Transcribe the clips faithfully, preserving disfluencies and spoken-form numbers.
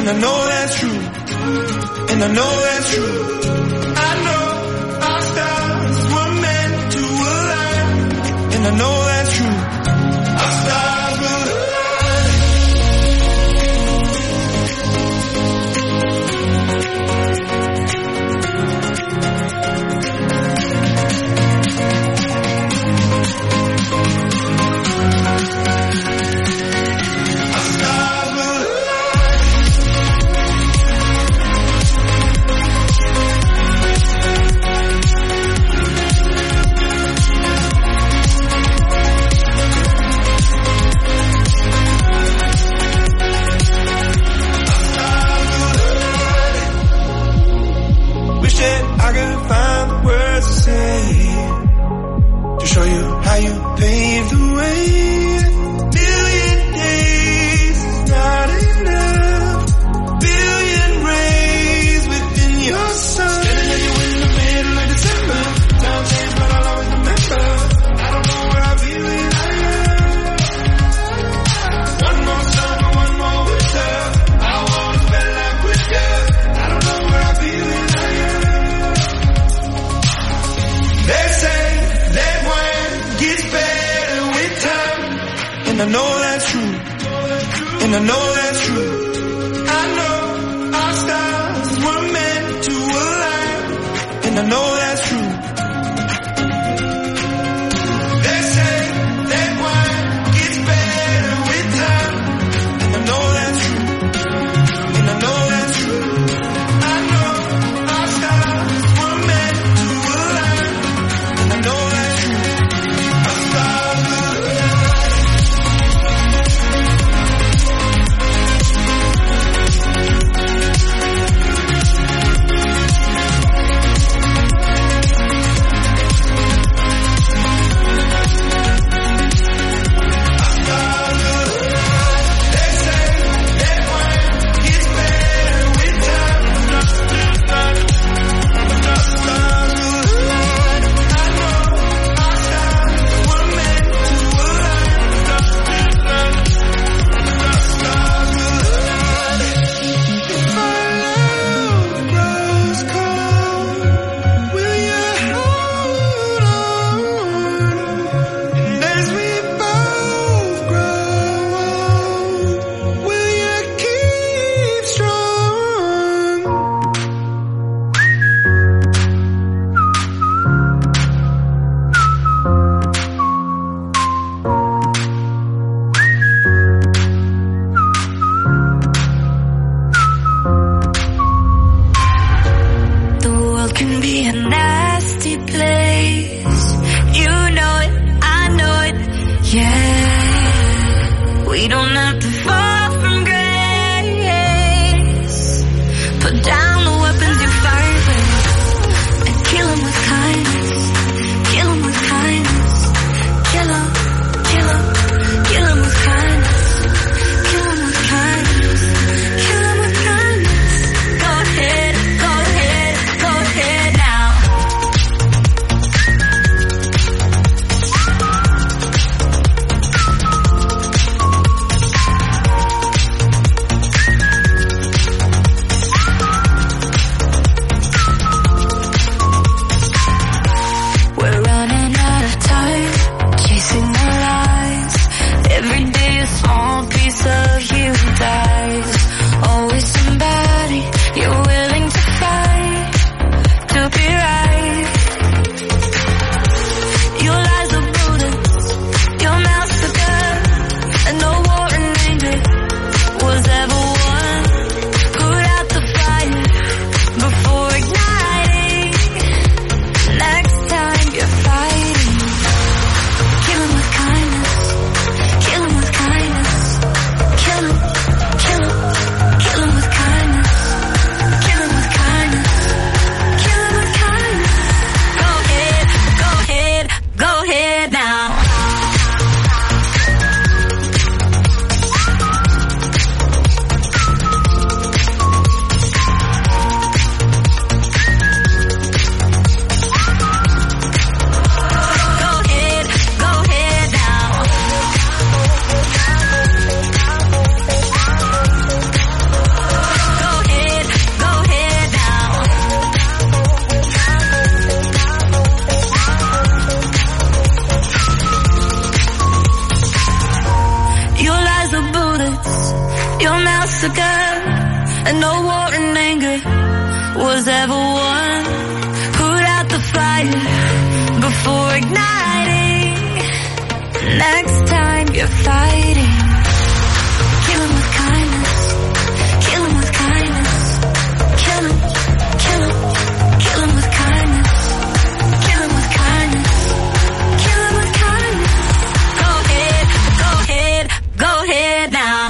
and I know that's true, and I know that's true. I know our stars were meant to align, and I know that's true. Our stars will show you how you paved the way. Billion days is not enough. Billion rays within your sun. Standing at you in the middle of December. Time change, but I'll always remember. I don't know where I'll be when I am. One more summer, one more winter. I wanna spend life with you. I don't know where I'll be when I am. They say that one gets better with time, and I know that's true, and I know that's true. I know our stars were meant to align, and I know that's true. They say that one gets better with time, and I know that's true, and I know that's true. I know our stars were meant to align, and I know that's true. Our stars will align. us. You're now so good, and no war and anger was ever won. Put out the fire before igniting. Next time you're fighting, kill him with kindness, kill him with kindness, kill him, kill him, kill him with kindness, kill him with kindness, kill him with kindness. Go ahead, go ahead, go ahead now.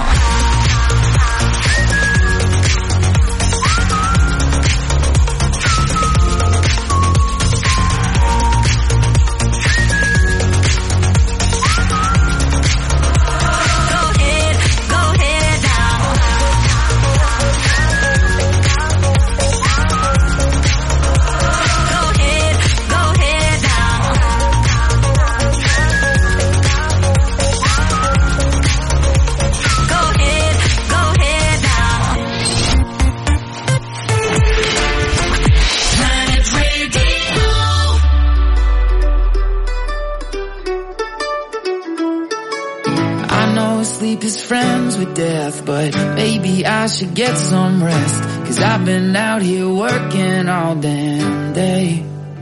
Sleep is friends with death, but maybe I should get some rest, 'cause I've been out here working all damn day.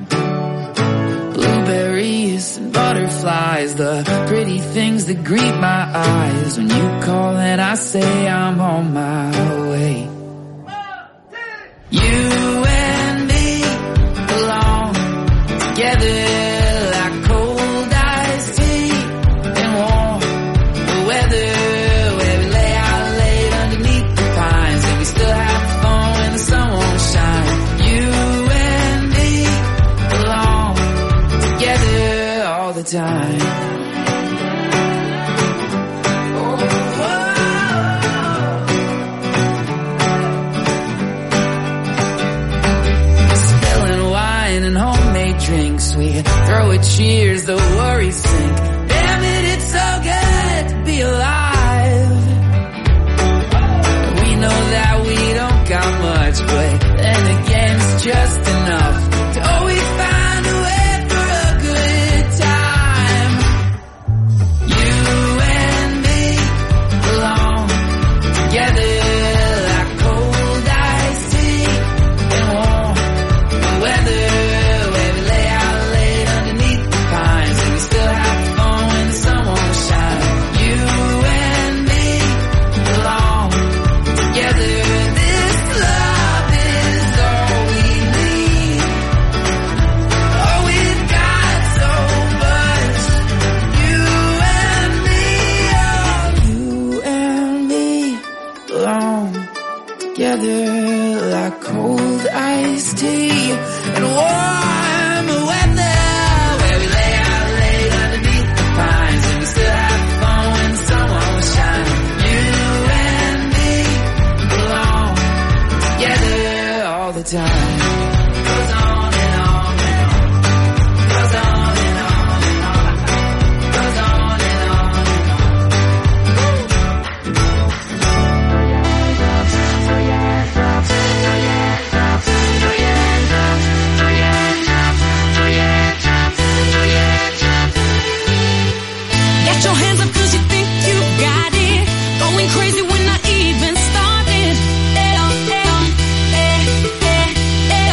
Blueberries and butterflies, the pretty things that greet my eyes when you call and I say I'm on my way. You and me belong together. Time. Oh, spilling wine and homemade drinks, we throw a cheers, the worries sink. Damn it, it's so good to be alive. We know that we don't got much, but then again it's just enough to always find a way. Like cold iced tea and warm weather, where we lay out late underneath the pines, and we still have fun when the sun won't shine. You and me belong together all the time. Goes on and on and on, goes on and on and on, goes on and on and Get your hands up 'cause you think you got it. Going crazy when I even started. Eh, eh, eh, eh, eh.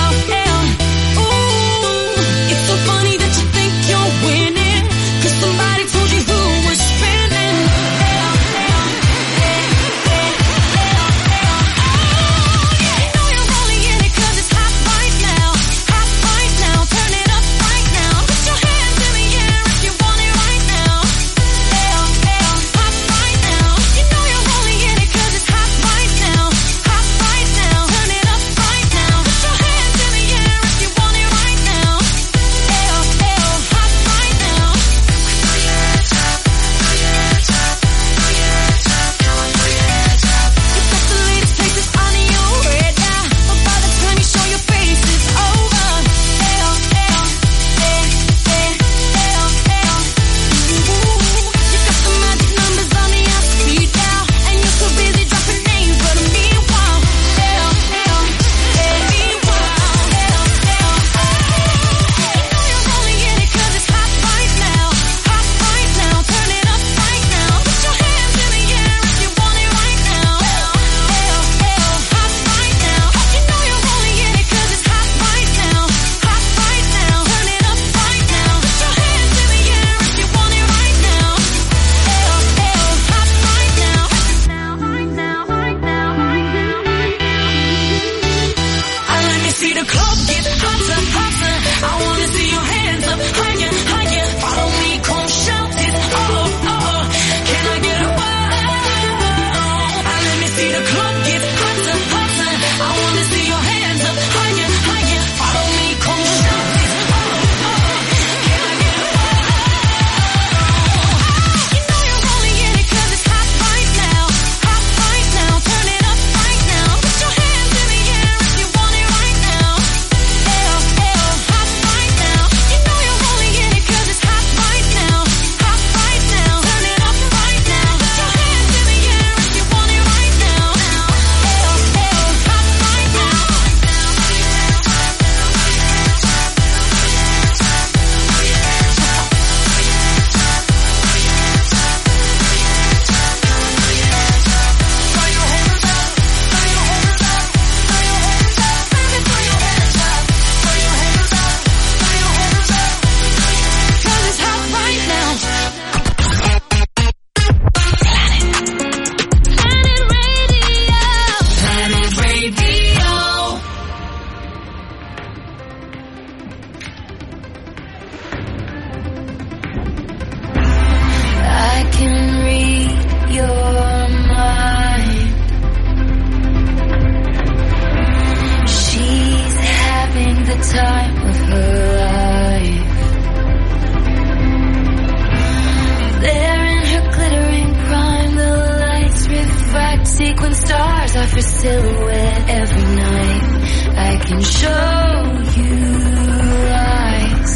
tougher silhouette every night. I can show you lies.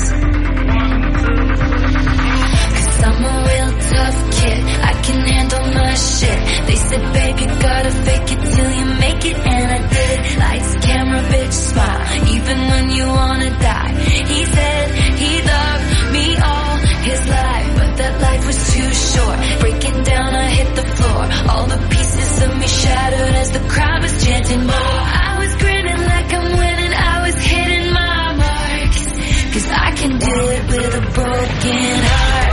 Cause I'm a real tough kid, I can handle my shit. They said, babe, you gotta fake it till you make it, and I did it. Lights, camera, bitch, smile, even when you wanna die. He said he loved me all his life, but that life was too short. Breaking down, I hit the floor. All the pieces of me shattered as the crowd was chanting more. I was grinning like I'm winning, I was hitting my marks. Cause I can do it with a broken heart.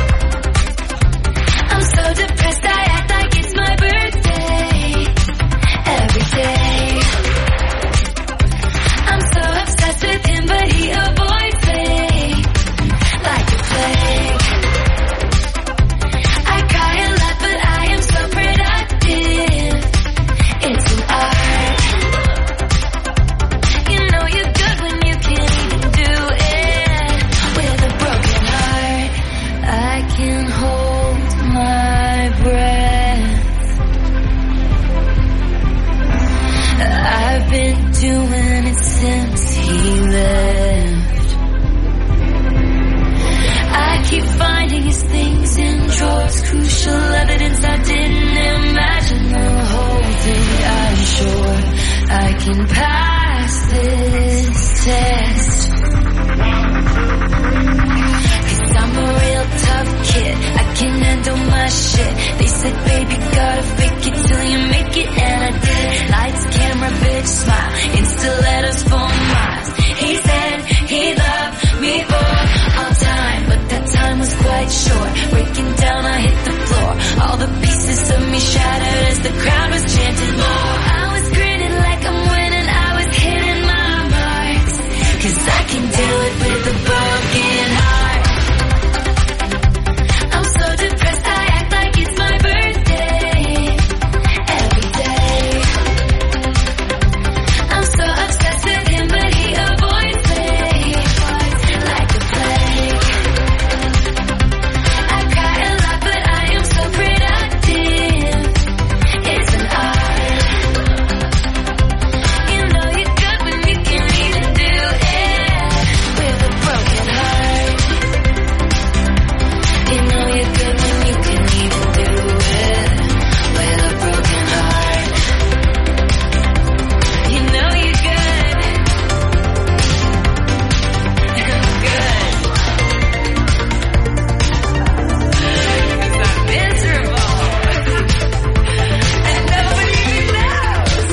I'm so depressed, I act like it's my birthday. Every day I'm so obsessed with him, but he avoids me like a plague. I cry a lot, but I am so productive. It's an art. You know you're good when you can't even do it with a broken heart. I can hold my breath. I've been doing it since he left. I keep finding his things in drawers, crucial evidence I didn't imagine. The whole thing, I'm sure I can pass this test. Cause I'm a real tough kid, I can handle my shit. They said, baby, you gotta fake it till you make it, and I did. Lights, camera, bitch, smile, insta letters for miles. He said he loved me for all time, but that time was quite short. Breaking down, I hit the floor. All the pieces of me shattered as the crowd was chanting more. I was grinning like I'm winning, I was hitting my marks. Cause I can do it with a broken heart. I'm so depressed, I act like it's my birthday. Every day I'm so obsessed with him, but he avoids me like a plague. I cry a lot, but I am so productive. It's an art. You know you're good when you can't even do it with a broken heart. You know you're good when you can't even do it with a broken heart. You know you're good. I'm good. Cause I'm miserable. And nobody knows.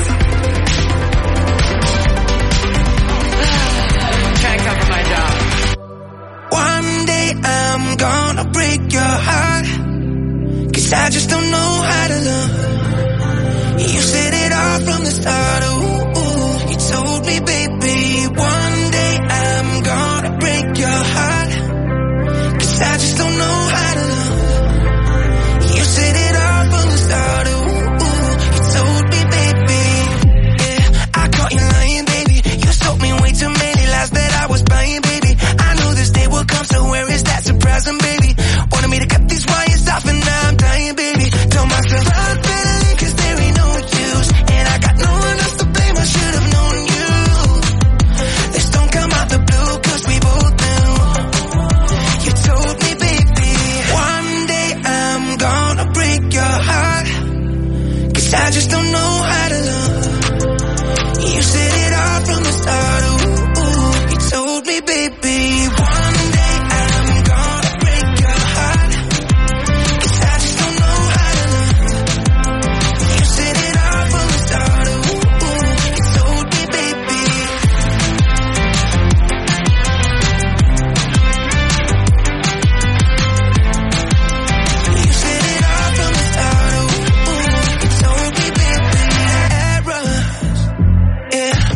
Trying to cover my job. One day I'm gonna break your heart, cause I just don't know how to love. You said it all from the start, ooh, ooh. You told me, baby, one day I'm gonna break your heart, cause I just don't know how to love. You said it all from the start, ooh, ooh. You told me, baby, yeah, I caught you lying, baby. You told me way too many lies that I was buying, baby. I knew this day would come, so where is that surprising, baby? Wanted me to cut these wires off, and now I'm dying, baby. Told myself I'd better leave, cause there ain't no use, and I got no one else to blame, I should have known you. This don't come out the blue, cause we both knew. You told me, baby, one day I'm gonna break your heart, cause I just don't know how to love. You said it all from the start, ooh, ooh. You told me, baby, one day I'm gonna break your heart, cause I just don't know how to love. You said it all from the start, ooh, ooh. You told me, baby. You said it all from the start, ooh, ooh. You told me, baby. Errors, yeah.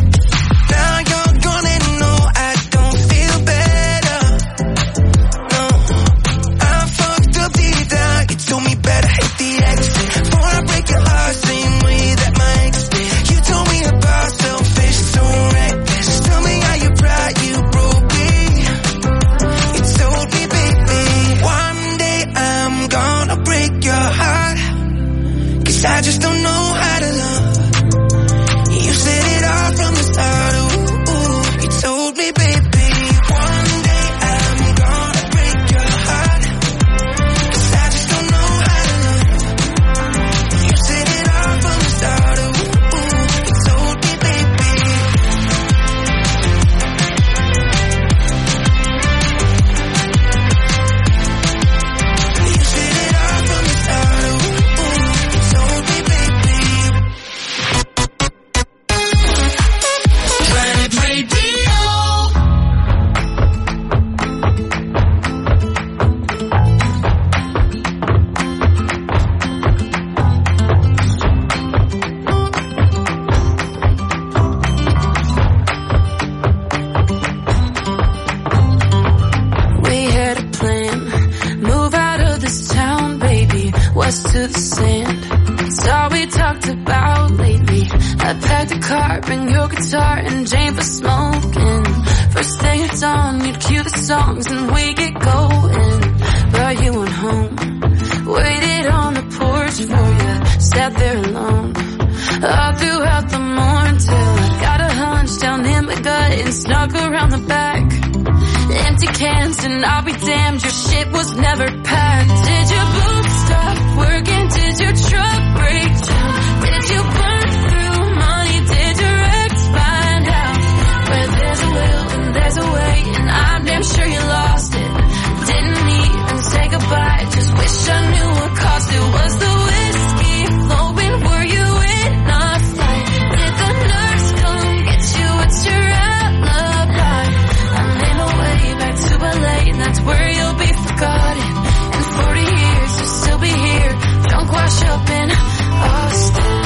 talked about lately. I packed a car, bring your guitar and Jane for smoking. First thing at dawn, you'd cue the songs and we get going. But you went home, waited on the porch for you, sat there alone all throughout the morning till I got a hunch down in my gut and snuck around the back. Empty cans and I'll be damned, your shit was never packed. Did your boots stop working? Did your truck break down? Did you burn through money? Did your ex find out? Where there's a will and there's a way, and I'm damn sure you lost it. Didn't even say goodbye, just wish I knew what caused it. Was the whiskey flowing? Were you in a fight? Did the nurse come get you? What's your alibi? I made my way back to L A, and that's where you'll be forgotten. In forty years you'll still be here, drunk wash up in Austin.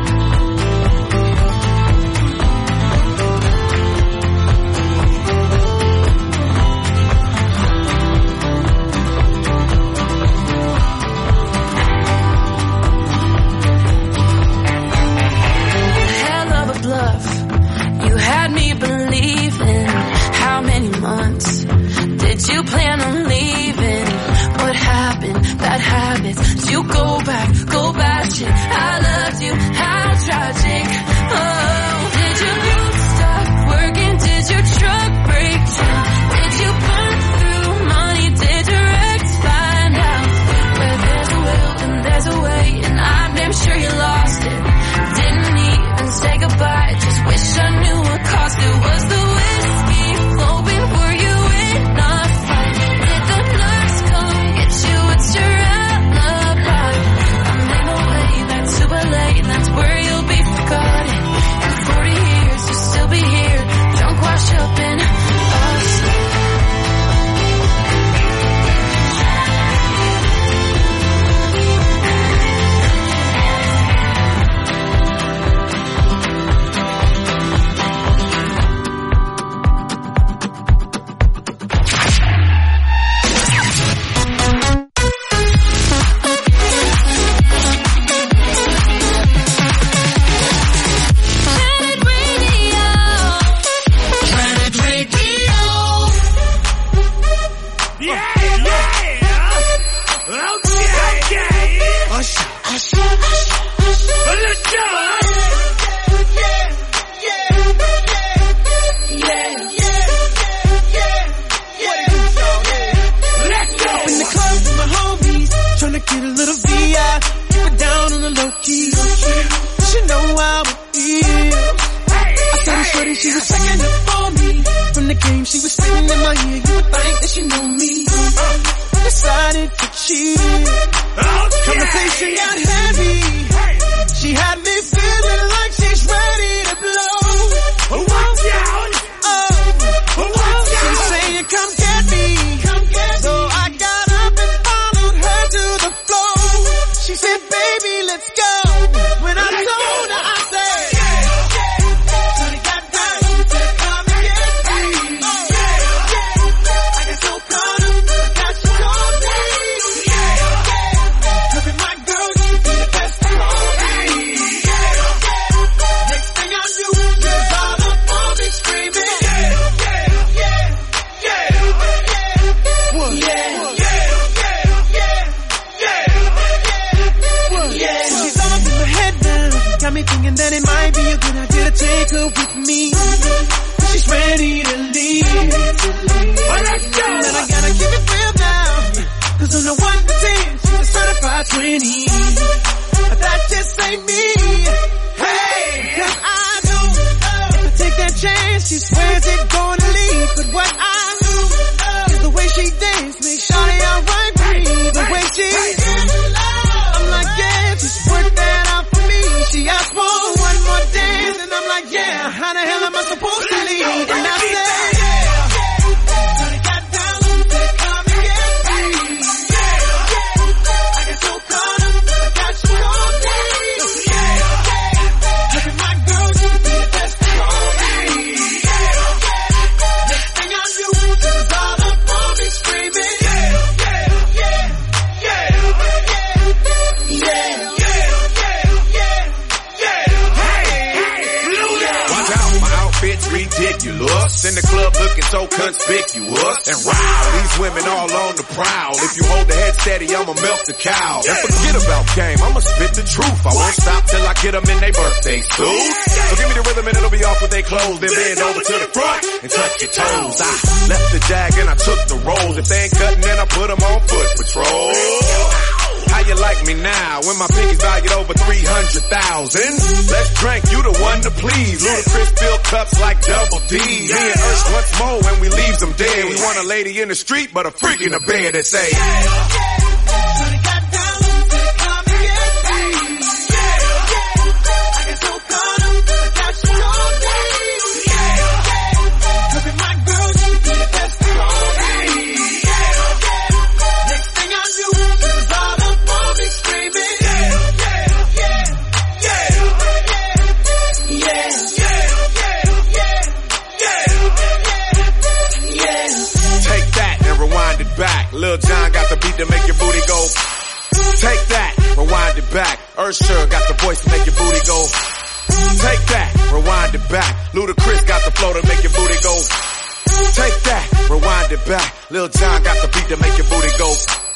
You had me believing. How many months did you plan on leaving? What happened? Bad habits. Did you go back? Go back shit. I loved you. How tragic. Oh, did your boots stop working? Did your truck break down? Did you burn through money? Did your ex find out? Where there's a will and there's a way, and I'm damn sure you lost it. Didn't even say goodbye, just wish I knew what caused it. Was the whiskey flowing? Were you in a fight? Did the nurse come get you? What's your alibi? I made my way back to L A, and that's where you'll be forgotten. In forty years you'll still be here, drunk wash up in Austin. ridiculous. In the club looking so conspicuous. And wow, these women all on the prowl. If you hold the head steady, I'ma milk the cow. And forget about game, I'ma spit the truth. I won't stop till I get them in their birthday suit. So give me the rhythm and it'll be off with their clothes. Then bend over to the front and touch your toes. I left the jag and I took the rolls. If they ain't cutting, then I put them on foot patrol. How you like me now when my pinky's valued over three hundred thousand? Let's drink, you the one to please. Ludacris fill cups like double D. Me and Ursh once more when we leave them dead. We want a lady in the street, but a freak in the bed that say, Lil Jon got the beat to make your booty go. Take that, rewind it back. Usher got the voice to make your booty go. Take that, rewind it back. Ludacris got the flow to make your booty go. Take that, rewind it back. Lil Jon got the beat to make your booty go.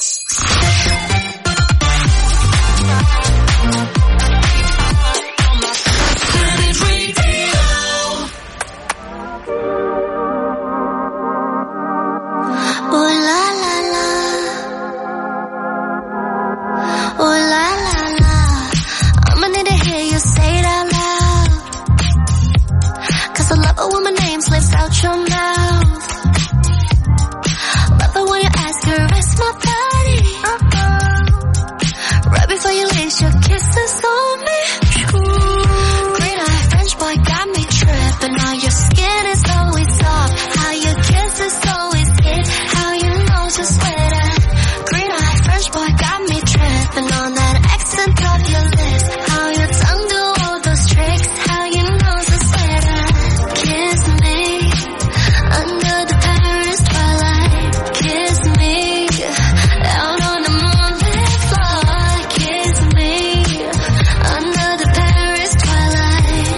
Your mouth. Love it when you ask her, rest my body. Uh-uh. Right before you leave, your kisses on me. Green eye French boy got me tripping. How your skin is always soft. How your kisses always hit. How your nose is sweater. Green eye French boy got me tripping on that accent of your lips. How your tongue do all those tricks. How your nose is sweater. Kiss me. Under the Paris twilight, kiss me. Out on the moonlit floor, kiss me. Under the Paris twilight,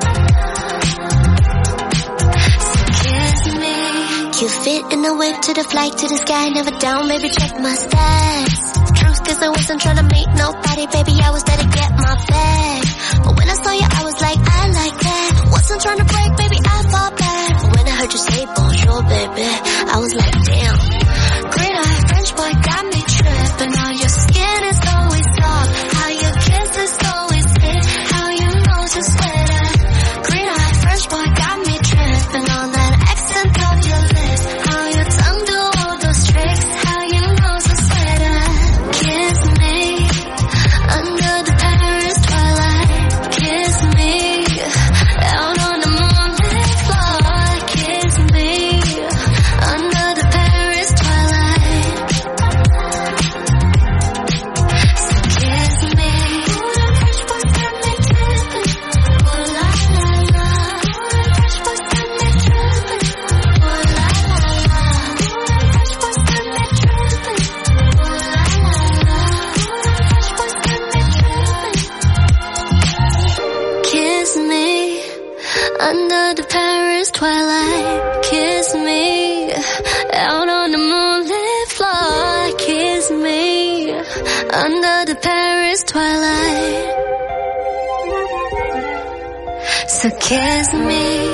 so kiss me. You fit in the whip to the flight to the sky, never down, baby, check my stats. Truth, cause I wasn't trying to meet nobody, baby, I was there to get my bag. But when I saw you, I was like, I like that. Wasn't trying to break, baby, I fall back. But when I heard you say bonjour, baby, I was like, damn. Green eye French boy got me tripping. How your skin is always soft. How your kiss is always hit. How your nose is sweater. Green eye French boy got me tripping on that accent of your lips. How your tongue do all those tricks. How your nose is sweater. Kiss me under the Paris twilight. Kiss me out on the moonlit floor. Kiss me under the Paris twilight. So kiss me. Ooh, the French boys got me tripping. Ooh la la la. Ooh, the French boys got me tripping. Ooh la la la. Ooh, the French boys got me tripping. Ooh la la la. Ooh, the French boys got me tripping. Kiss me under the Paris twilight. Kiss me out on the moonlit floor. Kiss me under the Paris twilight. So kiss me.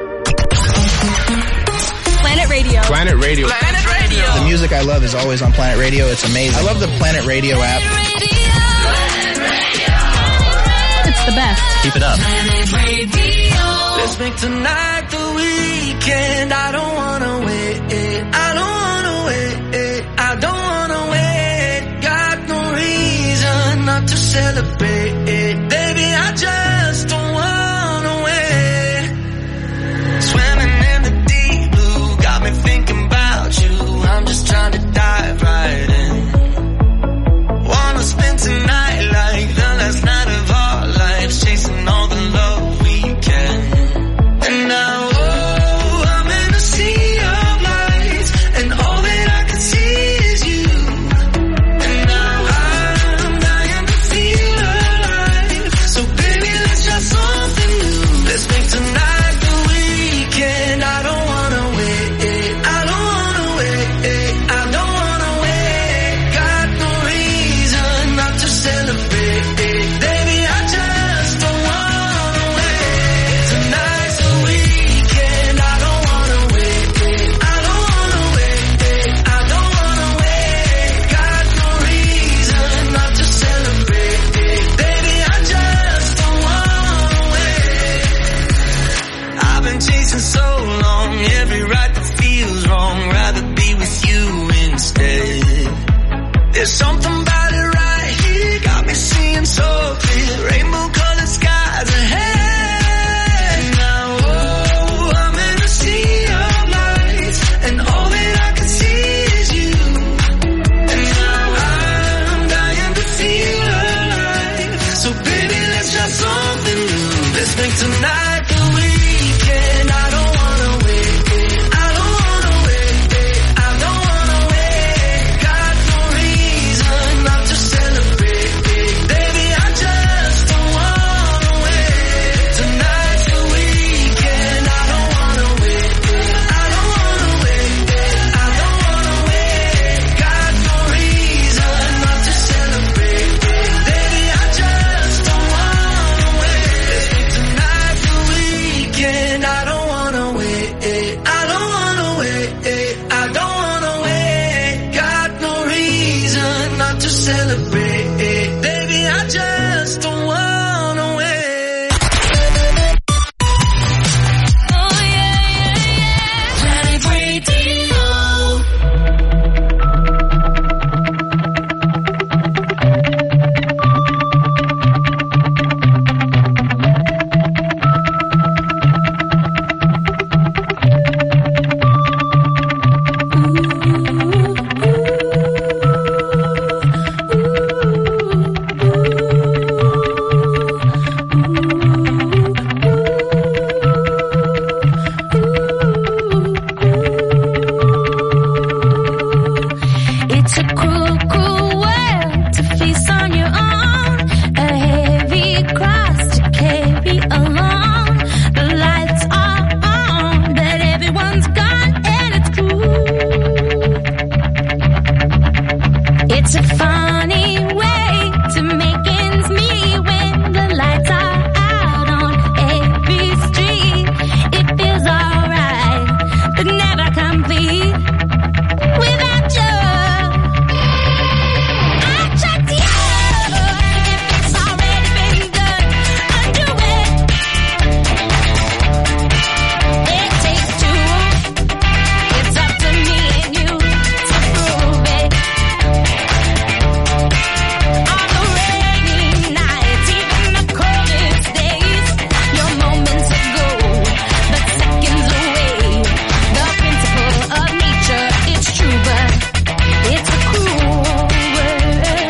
Planet Radio. Planet Radio. Planet Radio. The music I love is always on Planet Radio. It's amazing. I love the Planet Radio app. It's the best. Keep it up. Planet Radio. Let's make tonight the weekend. I don't wanna wait. I don't wanna wait. I don't wanna wait. Got no reason not to celebrate. Baby, I just don't wanna wait. Swimming in the deep blue got me thinking about you. I'm just trying to dive right in. Wanna spend tonight like the last night of our lives, chasing all the love we can. And now, oh, I'm in a sea of lights, and all that I can see is you. And now I'm dying to feel alive. So baby, Tonight the weekend, I don't wanna wait. I don't wanna wait. I don't wanna wait. Got no reason not to celebrate. Baby, I just don't wanna wait. Tonight's the weekend, I don't wanna wait. I don't wanna wait. I don't wanna wait. Got no reason not to celebrate. Baby, I just don't wanna wait. Tonight's the weekend, I don't wanna wait. I don't wanna wait. I don't wanna wait. Got no reason not to celebrate. Baby, I just don't wanna wait. Oh yeah, yeah, yeah. Planet Radio. It's a cruel, cruel world to face on your own. A heavy cross to carry along. The lights are on, but everyone's gone and it's cool. It's a funny way to make ends meet when the lights are out on every street. It feels alright, but never complete without you. I checked you. If it's already been done, undo it. It takes two. It's up to me and you to prove it. On the rainy nights, even the coldest days, your moments are gold, but seconds away. The principle of nature, it's true, but it's a cruel world.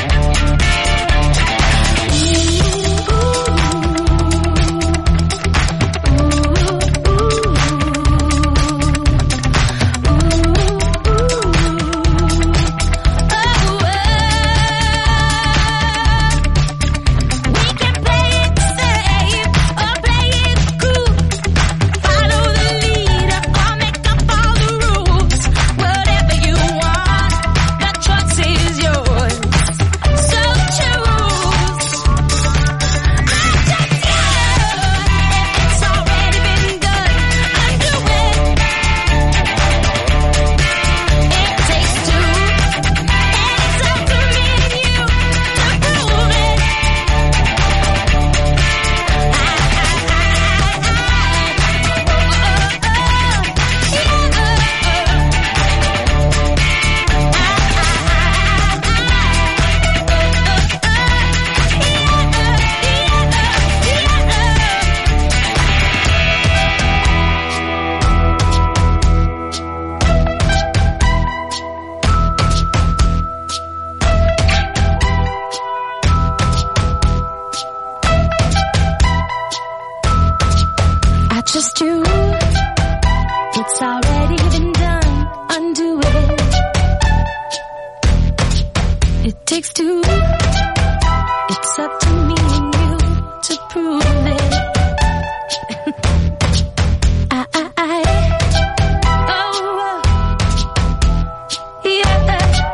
We can play it safe or play it cool. Follow the leader or make up all the rules. Whatever you want, the choice is yours. So choose. I checked you. If it's already been done, undo it. It takes two, and it's up to me and you to prove it. I trust you. It's already been done. Undo it. It takes two. It's up to me and you to prove it. I, I, I. Oh, yeah.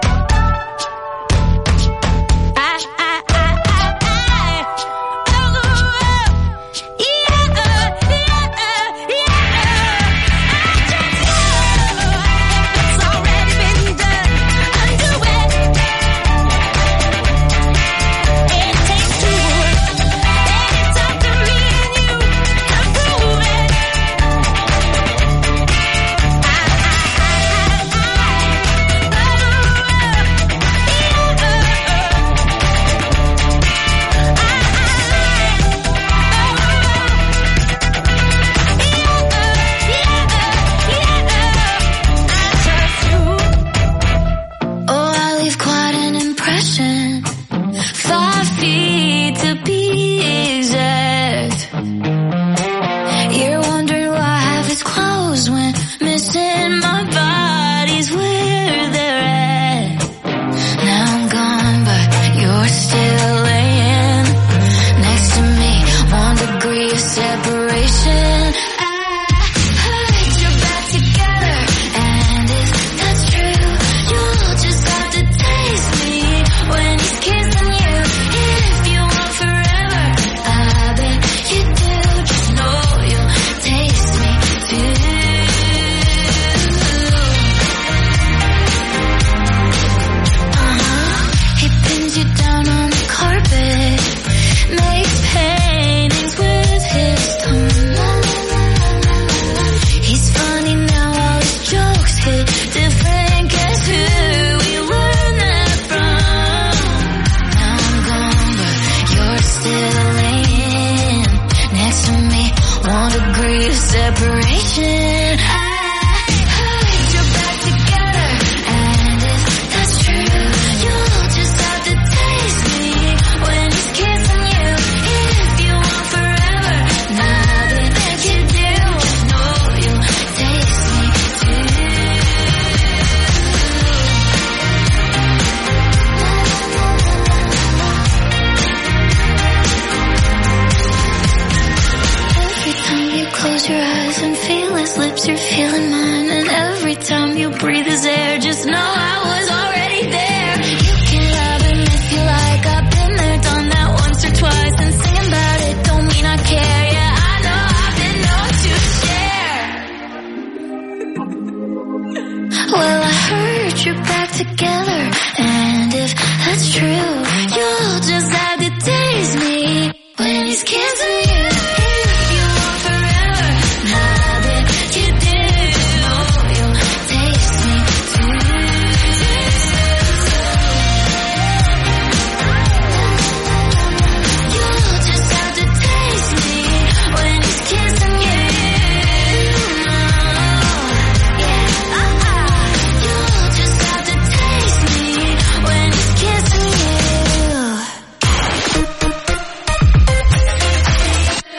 I, I, I, I, I. Oh, yeah, yeah, yeah. I just know it's already been done. Undo it. It takes two, and it's up to separation. I heard you're back together, and if that's true, you'll just have to taste me when he's kissing you. If you want forever, nothing that you do, know you'll taste me too. Every time you close your eyes and feel his lips, you're feeling mine. And every time you breathe his air, just know I was already there. You can love him if you like, I've been there, done that once or twice. And singing about it don't mean I care. Yeah, I know I've been known to share. Well, I heard you're back together, and if that's true, you'll just have to taste me when he's kissing you. If you want forever, nothing you do, know you'll taste me too. You'll just have to taste me when he's kissing you. Yeah, uh-uh. You'll just have to taste me when he's kissing you.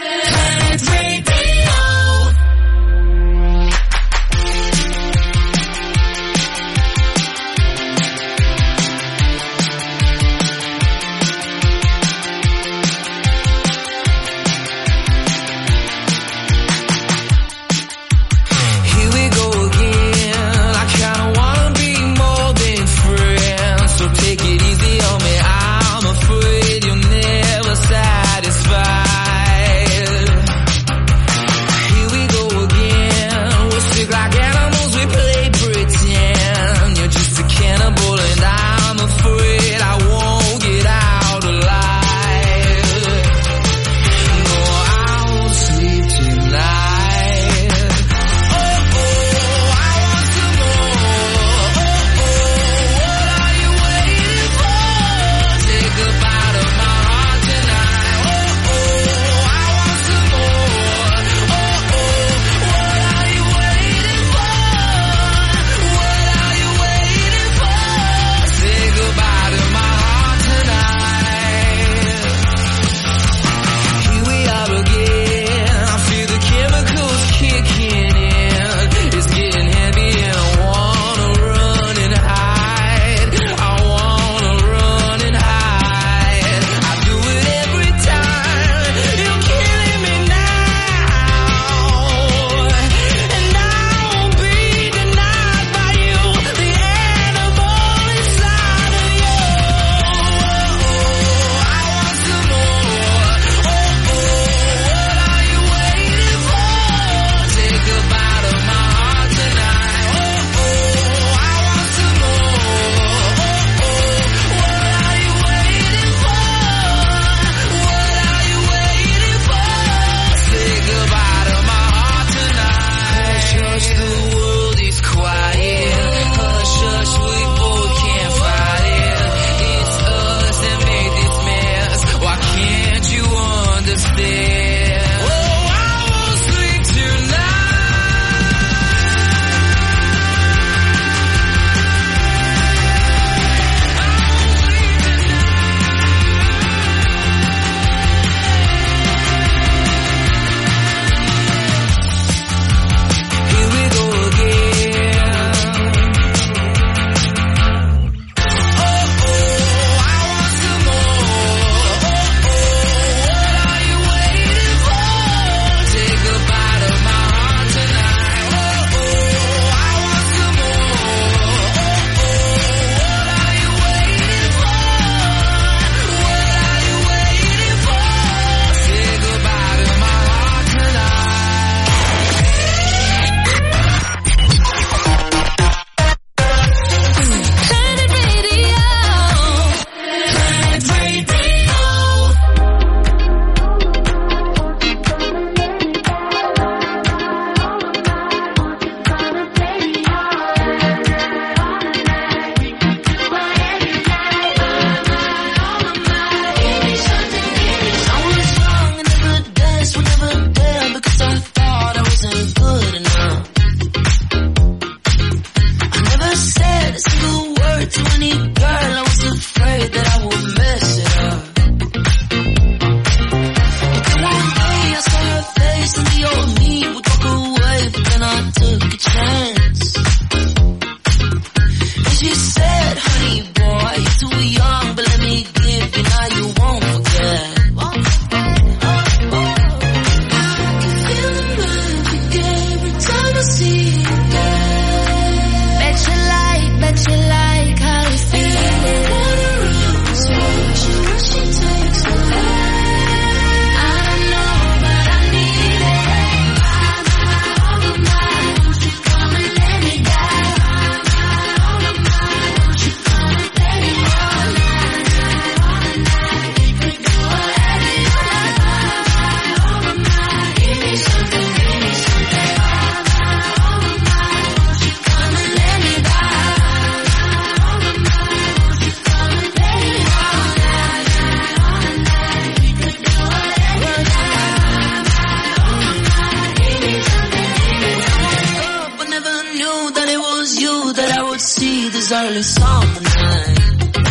was early summer night.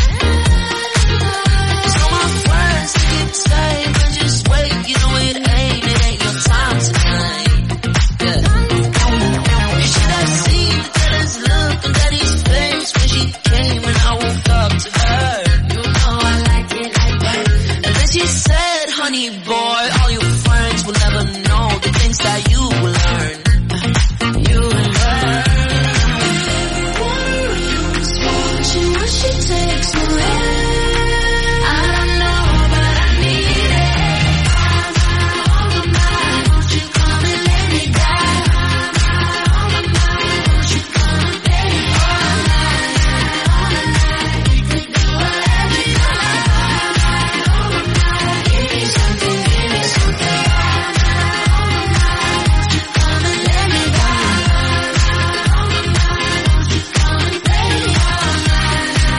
So my friends keep saying, but just wait, you know it ain't, it ain't your time tonight. Yeah. You should have seen the daddy's look on daddy's face when she came and I woke up to her. You know I like it like that. And then she said, honey boy, all your friends will never know the things that you will learn. You will learn. What she takes away, I don't know, but I need it. On my mind, won't you come and let me die? On my mind, won't you come and lay me all night, all night? We could do whatever you like. All night, give me something, give me something. All night, won't you come and let me die? On my mind, won't you come and lay me all night?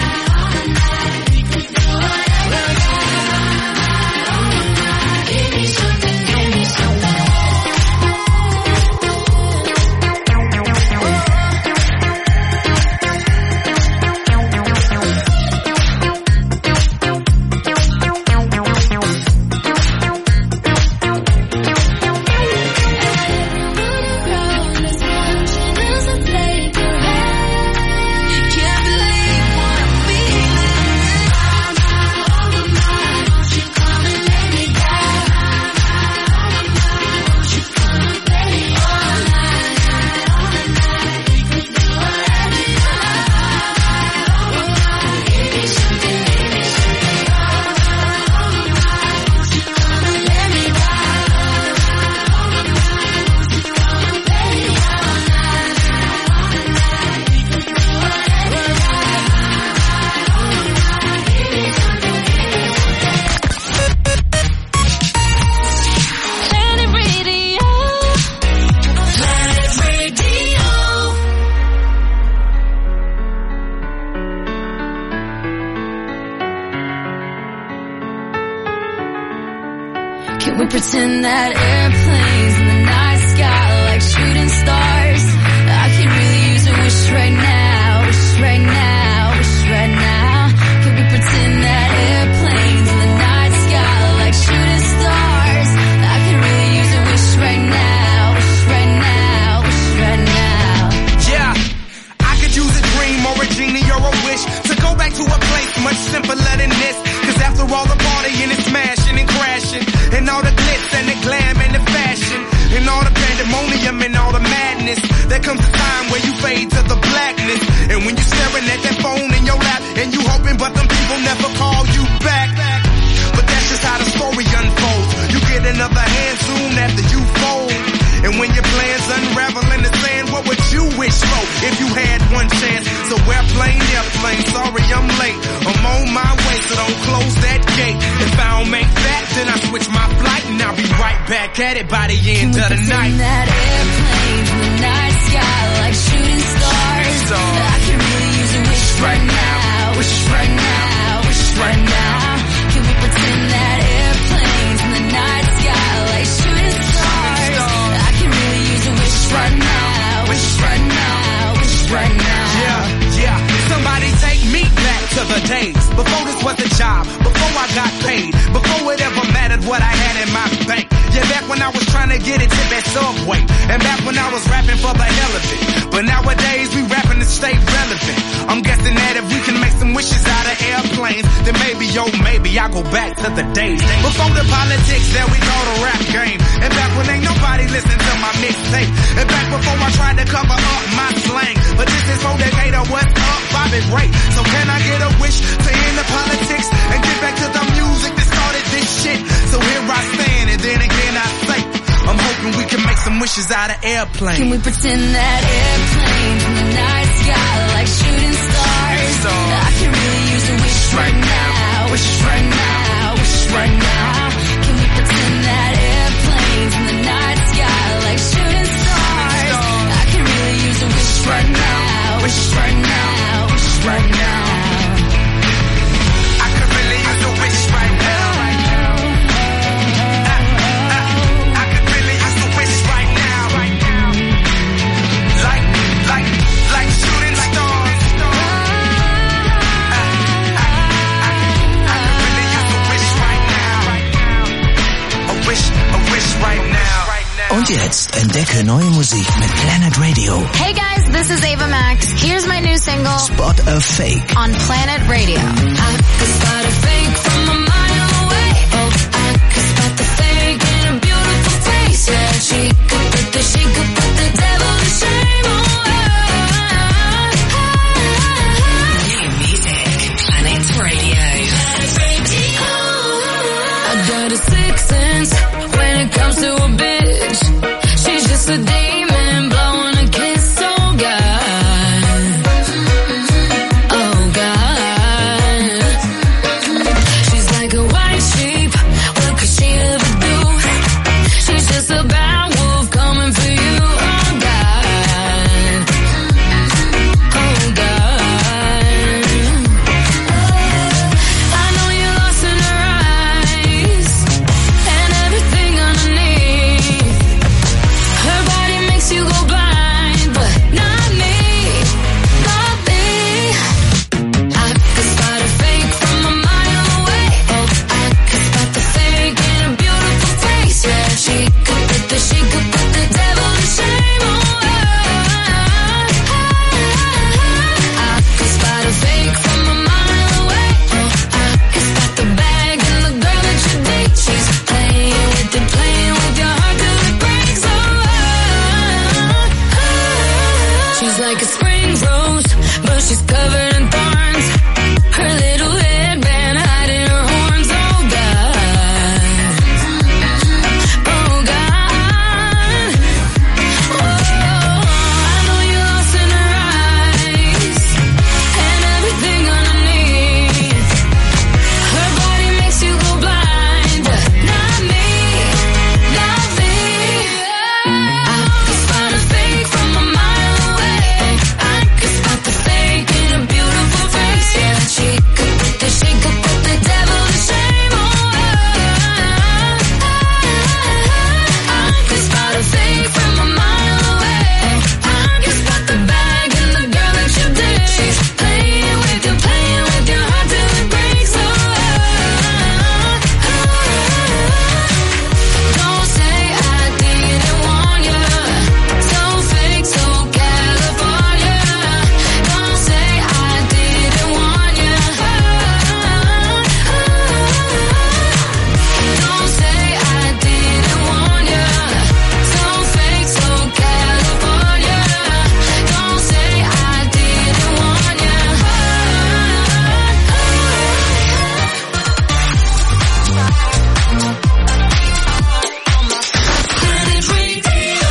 We pretend that airplanes in the night sky like shooting stars. I could really use a wish right now, wish right now, wish right now. Can we pretend that airplanes in the night sky like shooting stars? I could really use a wish right now, wish right now, wish right now. Yeah, I could use a dream or a genie or a wish to go back to a place much simpler than this. Cause after all the partying and smashing and crashing, and all the glitz and the glam and the fashion, and all the pandemonium and all the madness, there comes a time where you fade to the blackness. And when you're staring at that phone in your lap, and you hoping but them people never call you back. But that's just how the story unfolds. You get another hand soon after you fold. And when your plans unravel in the sand, what would you wish for if you had one chance? So airplane, airplane, sorry I'm late. I'm on my way, so don't close that gate. If I don't make that, then I switch my flight, and I'll be right back at it by the end of the night. That airplanes in the night sky like shooting stars. I can really use a wish right now, wish right now, wish right now. Can we pretend that airplanes in the night sky like shooting stars? I can really use a wish right now, wish right now, wish right now. Yeah, yeah. Somebody take me back to the days before this was a job, before I got paid, before it ever mattered what I had in my bank. Yeah, back when I was trying to get it to that Subway, and back when I was rapping for the hell of it. But nowadays we rapping to stay relevant. I'm guessing that if we can make some wishes out of airplanes, then maybe, yo, maybe I'll go back to the days before the politics that we call the rap game. And back when ain't nobody listened to my mixtape. And back before I tried to cover up my slang. But this is for Decatur, what's up, Bobby Ray. So can I get a wish to end the politics and get back to the music that started this shit? So here I stand, and then again I say, I'm hoping we can make some wishes out of airplanes. Can we pretend that airplanes in the night sky like shooting stars? I can really use a wish right now, wish right now, wish right now. Can we pretend that airplanes in the night sky like shooting stars? I can really use a wish right now, wish right now, wish right now. I could really use a wish right now. Like, like, like shooting stars. Und jetzt entdecke neue Musik mit Planet Radio. Hey guys, this is Ava Max. Here's my new single, Spot a Fake. on Planet Radio. I could spot a fake from a mile away. Oh, I could spot the fake in a beautiful face. Yeah, she could put the, she could put the devil to shame. Oh, New music, Planet Radio. I got a sixth sense when it comes to a bitch. She's just a demon blowing a kiss. Oh God, oh God. She's like a white sheep. What could she ever do? She's just a bad wolf coming for you. Oh God, oh God. I know you're lost in her eyes and everything underneath. Her body makes you go blind, but not me, not me. I could spot a fake from a mile away. Oh, I could spot the fake in a beautiful face. Yeah, she could put the, she could put the devil to shame. Oh, I could spot a fake from a mile away. Oh, I could spot the bag and the girl that you date. She's playing with it, playing with your heart till it breaks. Oh, she's like a spring rose, but she's covered in thorns. Her little headband hiding her horns. Oh God, oh God. Oh, I know you're lost in her eyes and everything underneath. Her body makes you go blind, but not me, not me. I could spot a fake from a mile away. I could spot the fake in a beautiful face. Yeah, she could put the, she could put the devil to shame. Oh, I could spot a fake from a mile away. I could spot the bag and the girl that you did. She's playing with you, playing with your heart till it breaks. Oh, don't say I didn't warn you. So fake, so California. Don't say I didn't warn you. Don't say I didn't warn you. So fake, so California. Don't say I didn't warn you. Planet Radio.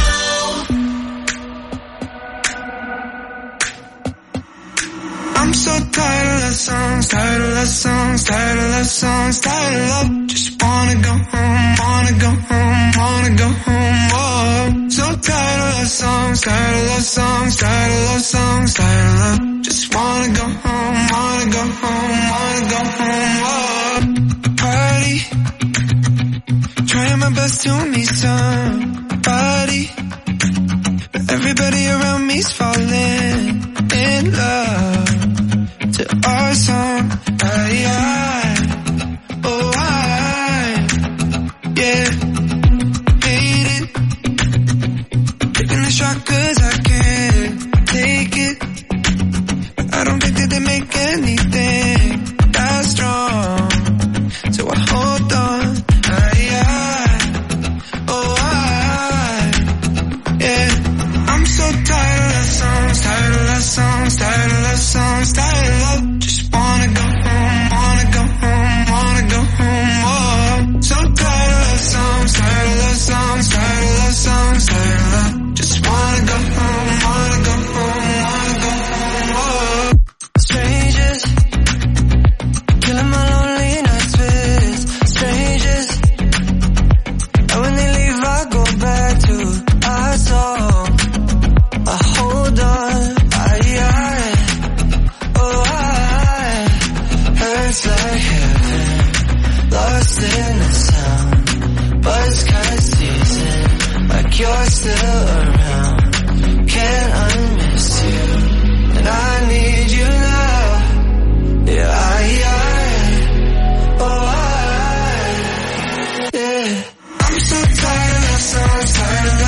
I'm so tired of love songs, tired of love songs, tired of love songs, tired of love. Just wanna go home, wanna go home, wanna go home. Oh, so tired of love songs, tired of love songs, tired of love songs, tired of love. Just wanna go home, wanna go home, wanna go home. Oh, party, trying my best to meet somebody, but everybody around me's falling in love to our song. I, I, oh I, yeah, hate it, taking the shot 'cause I can't take it, but I don't think that they make anything that strong, so I hold on. I, I, oh I, yeah, I'm so tired of love songs, tired of love songs, tired of love songs, tired of love. Just wanna go home, wanna go home, wanna go home. Oh, so tired of love songs, tired of love songs, tired of love songs, tired of love. Just wanna go home, wanna go home, wanna go home. Oh, strangers, killing my lonely nights with strangers, and when they leave I go back to our song. I hold on, I, I, oh I, hurts like heaven, lost in the sound, but it's kinda season, like you're still around, can't unmiss you, and I need you now, yeah I, I, oh I, yeah, I'm so tired of love songs, tired of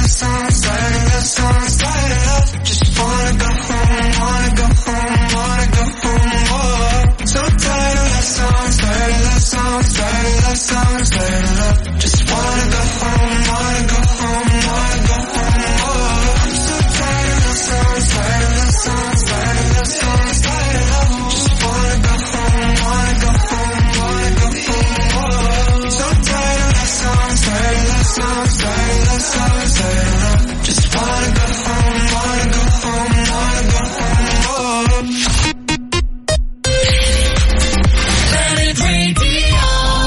silence, silence, silence. Just wanna go home, wanna go home, wanna go home. Planet Radio.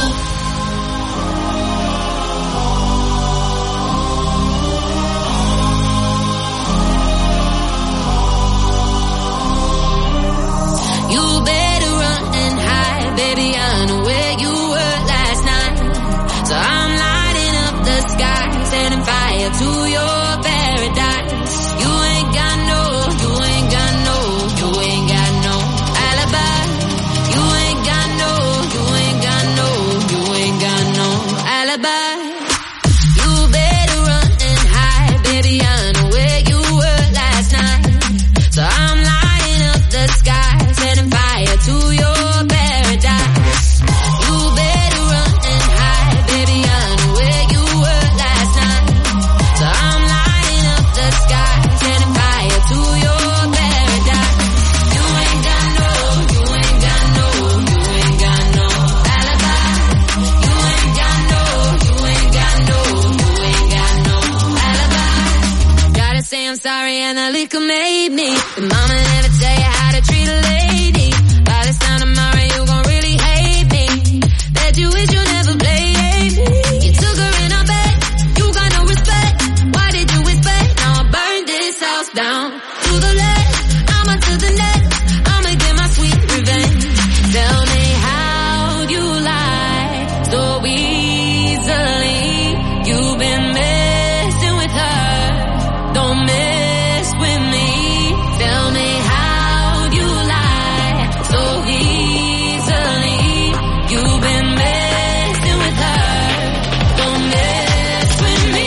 You better run and hide, baby, I know where you were last night. So I'm lighting up the sky, setting fire to your paradise. You ain't got no, you ain't got no, you ain't got no alibi. You ain't got no, you ain't got no, you ain't got no alibi. You better run and hide, baby, I know where you were last night. So I'm lighting up the sky, setting fire to your paradise. You better run and hide, baby, I know where you were last night. So I'm lighting up the sky, setting fire to your paradise. You ain't got no, you ain't got no, you ain't got no alibi. You ain't got no, you ain't got no, you ain't got no alibi. Gotta say I'm sorry and the liquor made me. But mama never tell you how to treat a lady. By this time tomorrow you gon' really hate me. Bet you wish you never played me. You took her in her bed, you got no respect. Why did you expect? Now I burned this house down to the left. I'ma to the next, I'ma get my sweet revenge. Tell me how you lie so easily. You've been messing with her, don't mess with me. Tell me how you lie so easily. You've been messing with her, don't mess with me.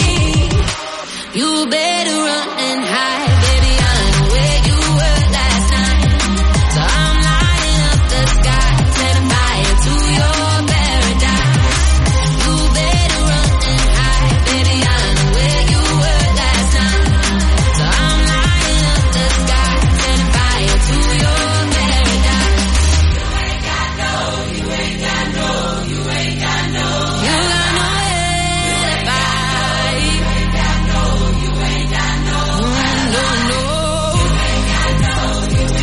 You better run and hide, baby, I know where you were last night. So I'm lighting up the sky, setting fire to your paradise. You better run and hide, baby, I know where you were last night. So I'm lighting up the sky, setting fire to your paradise. You ain't got no, you ain't got no, you ain't got no. You got no alibi. You ain't got no, you ain't got no. No, no. You ain't got no, you ain't got no.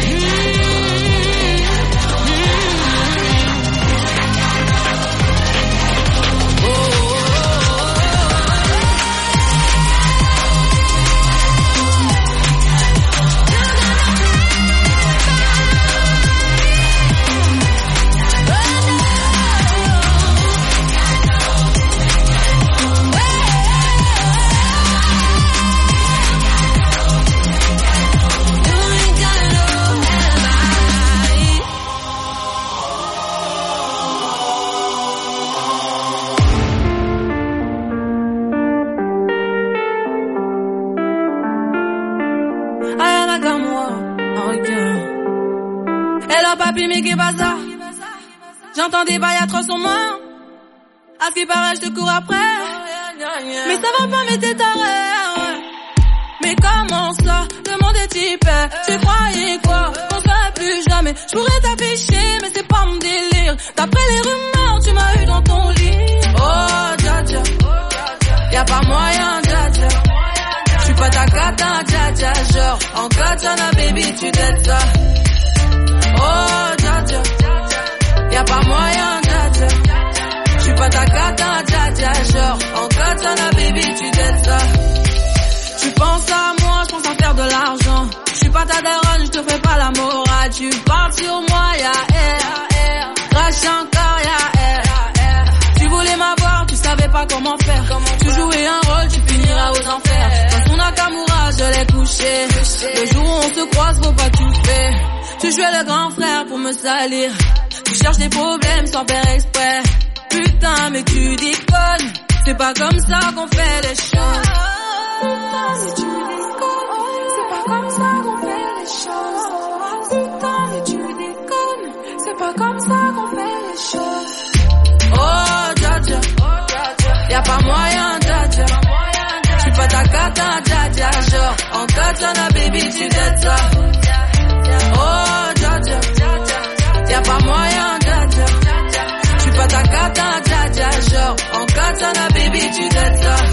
Ayana comme moi, oh yeah. Hello papi, mais qu'est-ce que ça? J'entends des bails atroces sur moi. À ce qui paraît, je te cours après. Mais ça va pas, mais t'es taré. Mais comment ça? Le monde est type. Tu croyais quoi? On se fait plus jamais. Je pourrais t'afficher, mais c'est pas mon délire. D'après les rumeurs, tu m'as eu dans ton lit. Oh, dja dja. Y'a pas moyen, dja dja. J'suis pas ta cata, dja dja. Genre, en katana, baby, tu t'aides ça. Oh, dja dja. Y'a pas moyen, dja dja. J'suis pas ta cata, dja dja. Genre, en katana, baby, tu t'aides ça. Tu penses à moi, j'pense à faire de l'argent. J'suis pas ta daronne, j'te fais pas la morale. Tu parles sur moi, y'a air. Crache encore, y'a air. Tu voulais m'avoir, tu savais pas comment faire. Tu jouais un rôle, tu finiras aux enfers. Dans ton Nakamura, je l'ai couché. Le jour où on se croise, faut pas tout faire. Tu jouais le grand frère pour me salir. Tu cherches des problèmes sans faire exprès. Putain, mais tu déconnes. C'est pas comme ça qu'on fait les choses. Putain, mais tu déconnes. C'est pas comme ça qu'on fait les choses. Putain, mais tu déconnes. C'est pas comme ça qu'on fait les choses. Oh, dja dja. Y'a pas moyen, dja dja. J'suis pas ta cata, dja dja. Genre, en katana, baby, tu t'aides ça. Oh, dja dja. Y'a pas moyen, dja dja. J'suis pas ta cata, dja dja. Genre, en katana, baby, tu t'aides ça.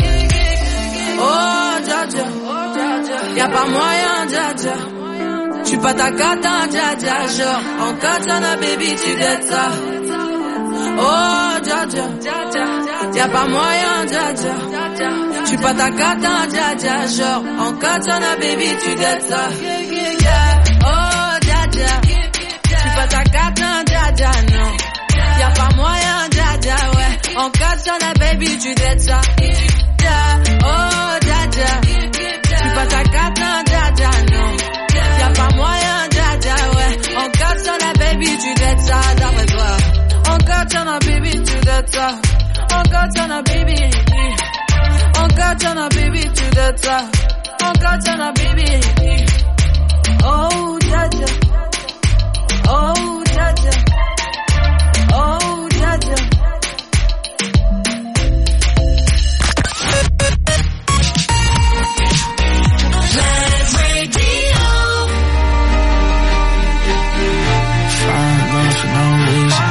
pas moyen, dja dja. J'suis pas ta cata, dja dja. Genre, en katana, baby, tu dettes ça. Oh, dja dja. Y'a pas moyen, dja dja. J'suis pas ta cata, dja dja. Genre, en katana, baby, tu dettes ça. Oh, dja dja. J'suis pas ta cata, dja dja, non. Y'a pas moyen, dja dja, ouais. En katana, baby, tu dettes ça. Oh, dja dja. J'suis pas ta cata, dja dja, non. Y'a pas moyen, dja dja, ouais. En katana, baby, tu dettes ça, d'après toi. En katana, baby, tu dettes ça. En katana, baby. En katana, baby, tu dettes ça. En katana, baby. Oh, dja dja. Oh, dja dja. Oh, dja dja. Planet Radio. Found love for no reason.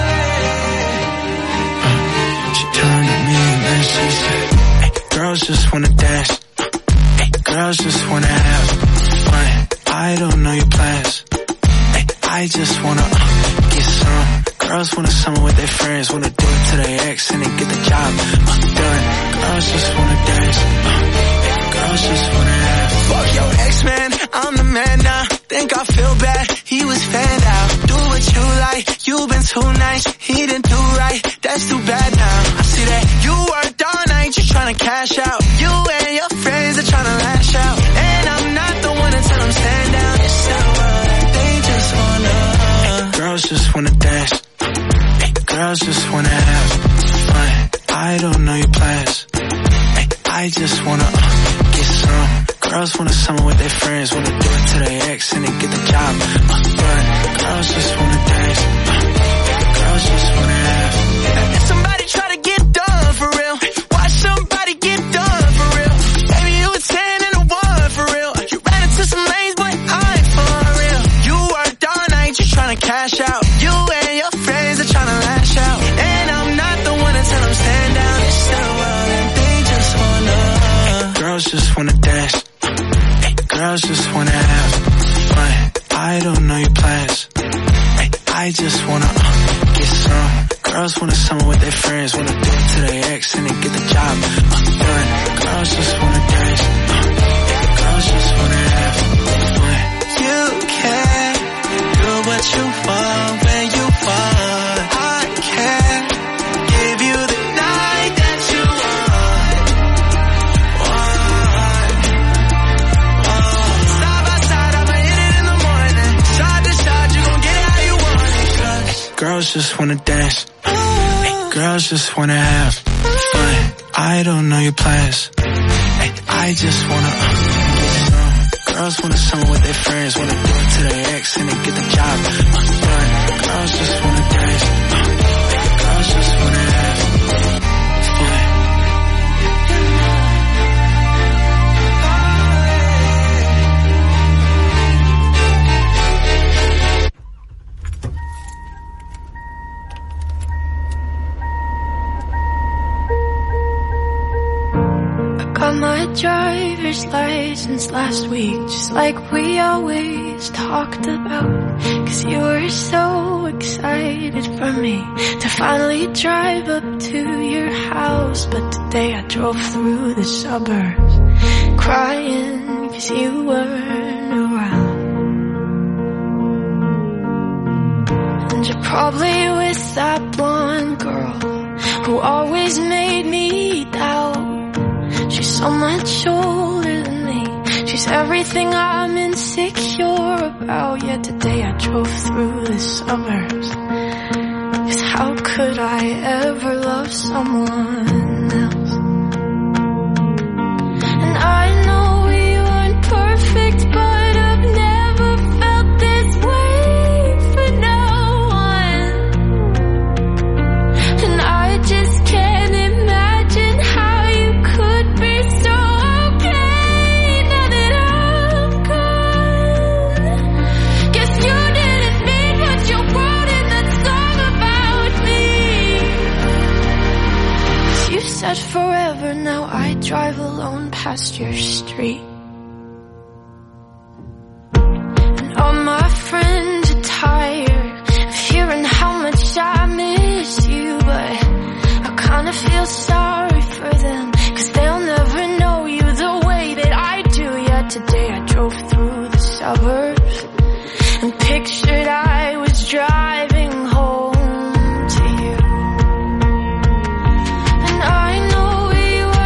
Uh, she turned to me and then she said, hey, girls just wanna dance. Hey, girls just wanna have fun. I don't know your plans. Hey, I just wanna uh, get some. Girls wanna summer with their friends, wanna do it to their ex and then get the job uh, done. Girls just wanna dance. Uh, hey, girls just wanna have. Fuck your ex, man, I'm the man now. Think I feel bad, he was fanned out. Do what you like, you've been too nice. He didn't do right, that's too bad now. I see that you worked all night, just tryna cash out. You and your friends are tryna lash out. And I'm not the one to tell them stand down. It's not what they just wanna. Hey, girls just wanna dance. Hey, girls just wanna have fun. I don't know your plans. Hey, I just wanna uh, get some. Girls wanna summer with their friends, wanna do it to their ex and then get the job uh, done. Girls just wanna dance. Uh, girls just wanna have. If somebody try to get done for real, watch somebody get done for real. Baby, you a ten and a one for real. You ran into some lanes, but I ain't for real. You worked all night, just tryna cash out. You and your friends are tryna lash out. And I'm not the one to tell them stand down. It's the world and they just wanna. Hey, girls just wanna dance. Hey, girls just wanna have fun. I don't know your plans. Hey, I just wanna uh, get some. Girls wanna summer with their friends, wanna do it to their ex and then get the job uh, done. Girls just wanna dance. Uh, girls just wanna have fun. You can do what you want when you want. I can give you the night that you want. Want. Want. Side by side, I'ma hit it in the morning. Shot to shot, you gon' get it how you want it. 'Cause girls just wanna dance. Hey, girls just wanna have fun. I don't know your plans. Hey, I just wanna uh, get some. Girls wanna summer with their friends, wanna do it to their ex and then get the job uh, done. Girls just wanna dance. Uh, girls just wanna have fun. Got my driver's license last week, just like we always talked about. Cause you were so excited for me to finally drive up to your house. But today I drove through the suburbs crying cause you weren't around. And you're probably with that blonde girl who always made me doubt. She's so much older than me. She's everything I'm insecure about. Yet today I drove through the suburbs. 'Cause how could I ever love someone else? And I know we weren't perfect, but I've never felt this way for no one. And I just can't imagine how you could be so okay now that I'm gone. Guess you didn't mean what you wrote in that song about me. 'Cause you said forever, now I drive alone past your street.